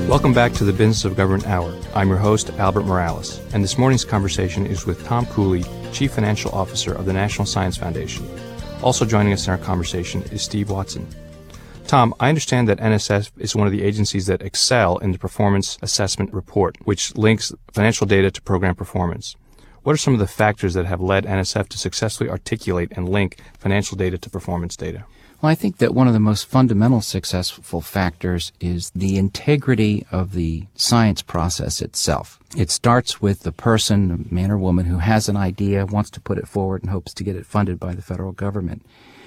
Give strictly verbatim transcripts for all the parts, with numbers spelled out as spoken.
Welcome back to the Business of Government Hour. I'm your host, Albert Morales, and this morning's conversation is with Tom Cooley, Chief Financial Officer of the National Science Foundation. Also joining us in our conversation is Steve Watson. Tom, I understand that N S F is one of the agencies that excel in the Performance Assessment Report, which links financial data to program performance. What are some of the factors that have led N S F to successfully articulate and link financial data to performance data? Well, I think that one of the most fundamental successful factors is the integrity of the science process itself. It starts with the person, man or woman, who has an idea, wants to put it forward, and hopes to get it funded by the federal government.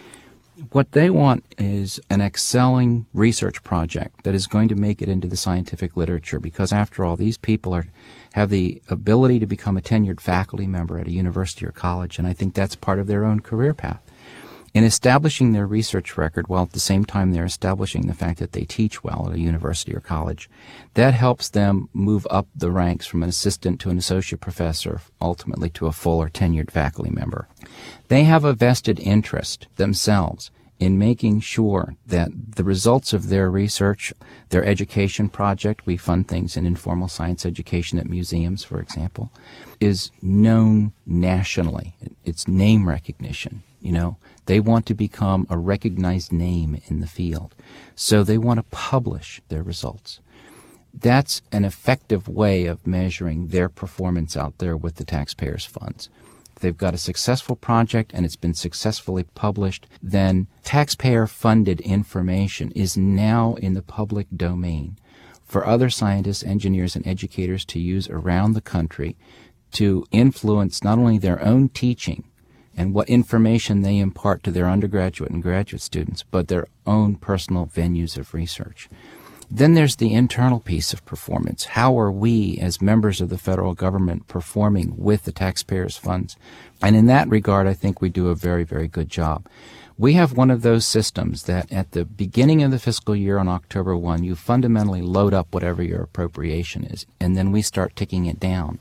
What they want is an excelling research project that is going to make it into the scientific literature, because after all, these people are have the ability to become a tenured faculty member at a university or college, and I think that's part of their own career path. In establishing their research record, while at the same time they're establishing the fact that they teach well at a university or college, that helps them move up the ranks from an assistant to an associate professor, ultimately to a full or tenured faculty member. They have a vested interest themselves in making sure that the results of their research, their education project — we fund things in informal science education at museums, for example — is known nationally. It's name recognition, you know. They want to become a recognized name in the field, so they want to publish their results. That's an effective way of measuring their performance out there with the taxpayers' funds. If they've got a successful project and it's been successfully published, then taxpayer-funded information is now in the public domain for other scientists, engineers, and educators to use around the country to influence not only their own teaching and what information they impart to their undergraduate and graduate students, but their own personal venues of research. Then there's the internal piece of performance. How are we, as members of the federal government, performing with the taxpayers' funds? And in that regard, I think we do a very, very good job. We have one of those systems that at the beginning of the fiscal year on October first, you fundamentally load up whatever your appropriation is, and then we start ticking it down.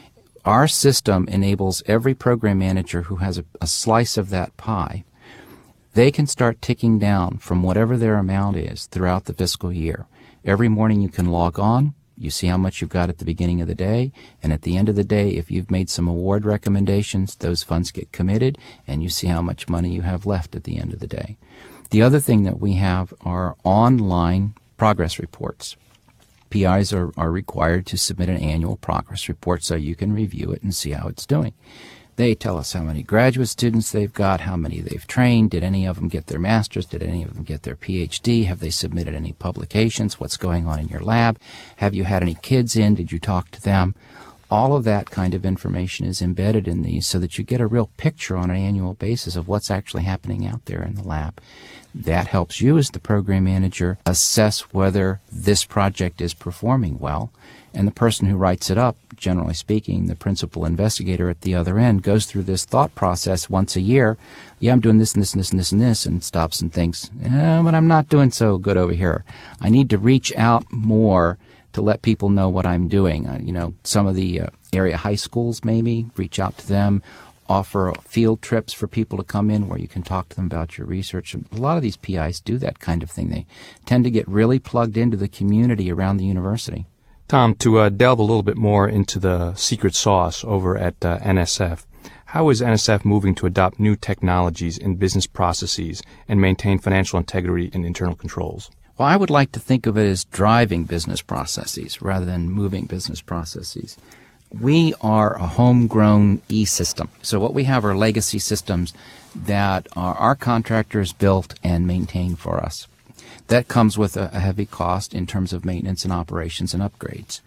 Our system enables every program manager who has a, a slice of that pie, they can start ticking down from whatever their amount is throughout the fiscal year. Every morning you can log on, you see how much you've got at the beginning of the day, and at the end of the day, if you've made some award recommendations, those funds get committed, and you see how much money you have left at the end of the day. The other thing that we have are online progress reports. P Is are, are required to submit an annual progress report so you can review it and see how it's doing. They tell us how many graduate students they've got, how many they've trained, did any of them get their master's, did any of them get their P H D, have they submitted any publications, what's going on in your lab, have you had any kids in, did you talk to them? All of that kind of information is embedded in these so that you get a real picture on an annual basis of what's actually happening out there in the lab. That helps you as the program manager assess whether this project is performing well. And the person who writes it up, generally speaking, the principal investigator at the other end, goes through this thought process once a year. Yeah, I'm doing this and this and this and this and this, and stops and thinks, eh, but I'm not doing so good over here. I need to reach out more to let people know what I'm doing. Uh, you know, some of the uh, area high schools maybe, reach out to them, offer field trips for people to come in where you can talk to them about your research. A lot of these P Is do that kind of thing. They tend to get really plugged into the community around the university. Tom, to uh, delve a little bit more into the secret sauce over at uh, N S F, how is N S F moving to adopt new technologies in business processes and maintain financial integrity and internal controls? Well, I would like to think of it as driving business processes rather than moving business processes. We are a homegrown e-system. So what we have are legacy systems that are our contractors built and maintain for us. That comes with a, a heavy cost in terms of maintenance and operations and upgrades.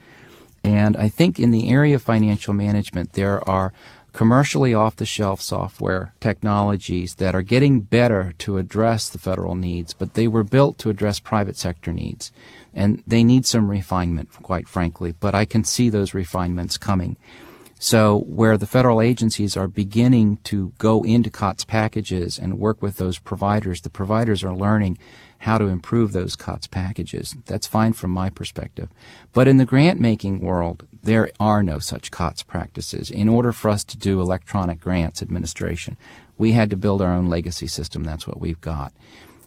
And I think in the area of financial management, there are commercially off-the-shelf software technologies that are getting better to address the federal needs, but they were built to address private sector needs. And they need some refinement, quite frankly, but I can see those refinements coming. So where the federal agencies are beginning to go into C O T S packages and work with those providers, the providers are learning how to improve those C O T S packages. That's fine from my perspective. But in the grant-making world, there are no such C O T S practices. In order for us to do electronic grants administration, we had to build our own legacy system. That's what we've got.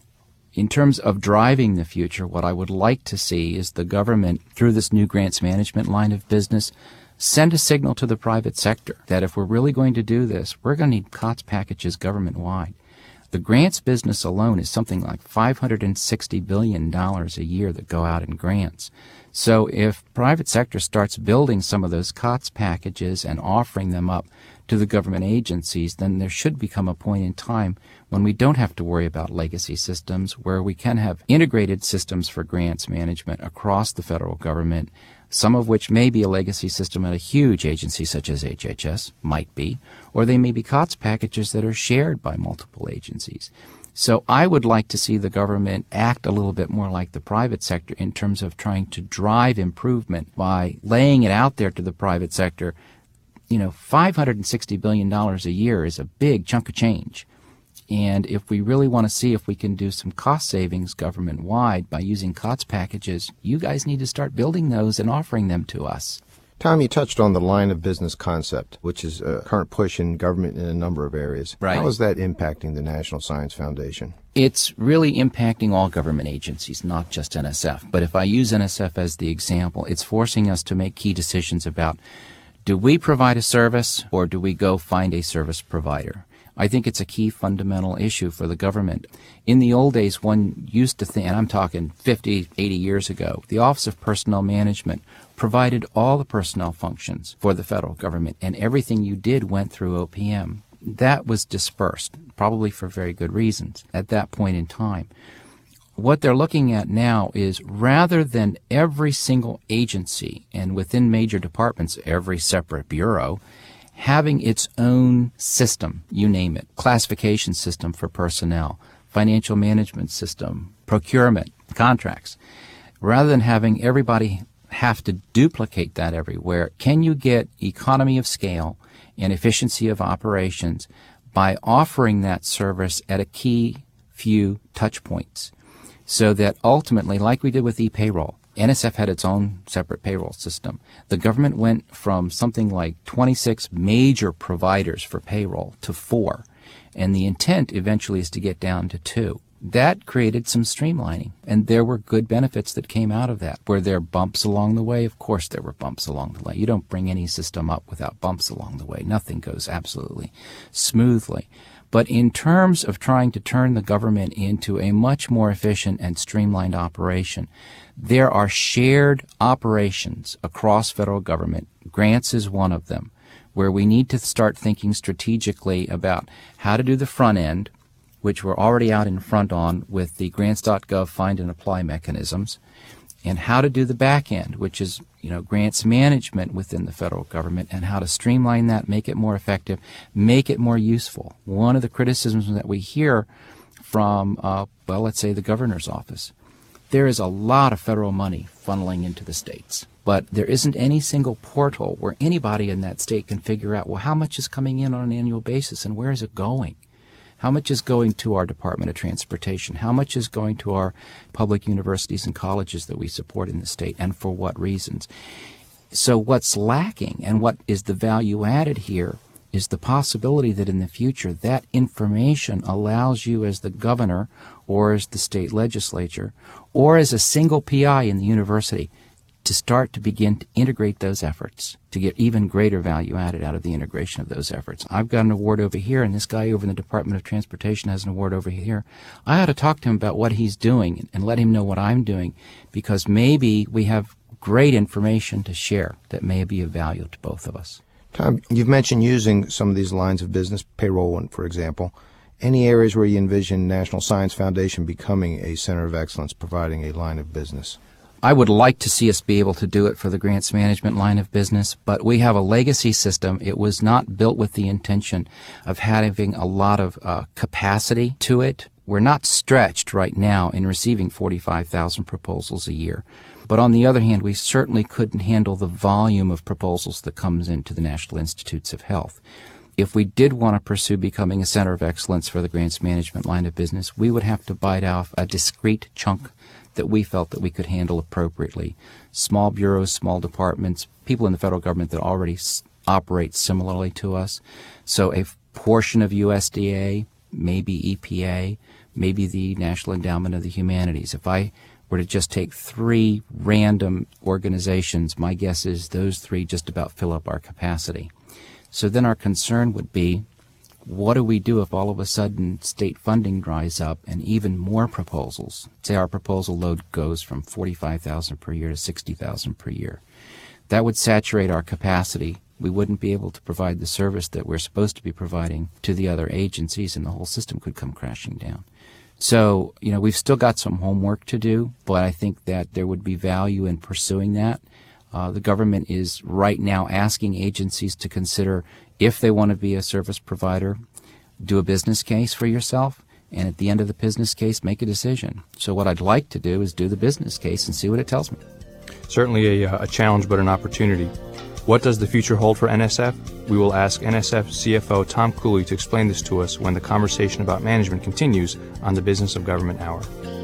In terms of driving the future, what I would like to see is the government, through this new grants management line of business, send a signal to the private sector that if we're really going to do this, we're going to need COTS packages government-wide. The grants business alone is something like five hundred sixty billion dollars a year that go out in grants. So if private sector starts building some of those COTS packages and offering them up to the government agencies, then there should become a point in time when we don't have to worry about legacy systems, where we can have integrated systems for grants management across the federal government, some of which may be a legacy system at a huge agency such as H H S, might be, or they may be COTS packages that are shared by multiple agencies. So I would like to see the government act a little bit more like the private sector in terms of trying to drive improvement by laying it out there to the private sector. You know, five hundred sixty billion dollars a year is a big chunk of change. And if we really want to see if we can do some cost savings government-wide by using COTS packages, you guys need to start building those and offering them to us. Tom, you touched on the line of business concept, which is a current push in government in a number of areas. Right. How is that impacting the National Science Foundation? It's really impacting all government agencies, not just N S F. But if I use N S F as the example, it's forcing us to make key decisions about, do we provide a service or do we go find a service provider? I think it's a key fundamental issue for the government. In the old days, one used to think, and I'm talking fifty, eighty years ago, the Office of Personnel Management provided all the personnel functions for the federal government, and everything you did went through O P M. That was dispersed, probably for very good reasons, at that point in time. What they're looking at now is, rather than every single agency, and within major departments, every separate bureau, having its own system, you name it, classification system for personnel, financial management system, procurement, contracts, rather than having everybody have to duplicate that everywhere, can you get economy of scale and efficiency of operations by offering that service at a key few touch points, so that ultimately, like we did with e-payroll, N S F had its own separate payroll system. The government went from something like twenty-six major providers for payroll to four, and the intent eventually is to get down to two. That created some streamlining, and there were good benefits that came out of that. Were there bumps along the way? Of course there were bumps along the way. You don't bring any system up without bumps along the way. Nothing goes absolutely smoothly. But in terms of trying to turn the government into a much more efficient and streamlined operation, there are shared operations across federal government. Grants is one of them, where we need to start thinking strategically about how to do the front end, which we're already out in front on with the grants dot gov find and apply mechanisms, and how to do the back end, which is, you know, grants management within the federal government, and how to streamline that, make it more effective, make it more useful. One of the criticisms that we hear from, uh, well, let's say the governor's office, there is a lot of federal money funneling into the states, but there isn't any single portal where anybody in that state can figure out, well, how much is coming in on an annual basis and where is it going? How much is going to our Department of Transportation? How much is going to our public universities and colleges that we support in the state, and for what reasons? So what's lacking and what is the value added here is the possibility that in the future that information allows you as the governor or as the state legislature or as a single P I in the university to start to begin to integrate those efforts, to get even greater value added out of the integration of those efforts. I've got an award over here, and this guy over in the Department of Transportation has an award over here. I ought to talk to him about what he's doing and let him know what I'm doing, because maybe we have great information to share that may be of value to both of us. Tom, you've mentioned using some of these lines of business, payroll one, for example. Any areas where you envision National Science Foundation becoming a center of excellence, providing a line of business? I would like to see us be able to do it for the grants management line of business, but we have a legacy system. It was not built with the intention of having a lot of uh, capacity to it. We're not stretched right now in receiving forty-five thousand proposals a year. But on the other hand, we certainly couldn't handle the volume of proposals that comes into the National Institutes of Health. If we did want to pursue becoming a center of excellence for the grants management line of business, we would have to bite off a discrete chunk that we felt that we could handle appropriately. Small bureaus, small departments, people in the federal government that already s- operate similarly to us. So a f- portion of U S D A, maybe E P A, maybe the National Endowment of the Humanities. If I were to just take three random organizations, my guess is those three just about fill up our capacity. So then our concern would be, what do we do if all of a sudden state funding dries up and even more proposals? Say our proposal load goes from forty-five thousand per year to sixty thousand per year. That would saturate our capacity. We wouldn't be able to provide the service that we're supposed to be providing to the other agencies, and the whole system could come crashing down. So, you know, we've still got some homework to do, but I think that there would be value in pursuing that. Uh, the government is right now asking agencies to consider, if they want to be a service provider, do a business case for yourself, and at the end of the business case, make a decision. So what I'd like to do is do the business case and see what it tells me. Certainly a, a challenge, but an opportunity. What does the future hold for N S F? We will ask N S F C F O Tom Cooley to explain this to us when the conversation about management continues on the Business of Government Hour.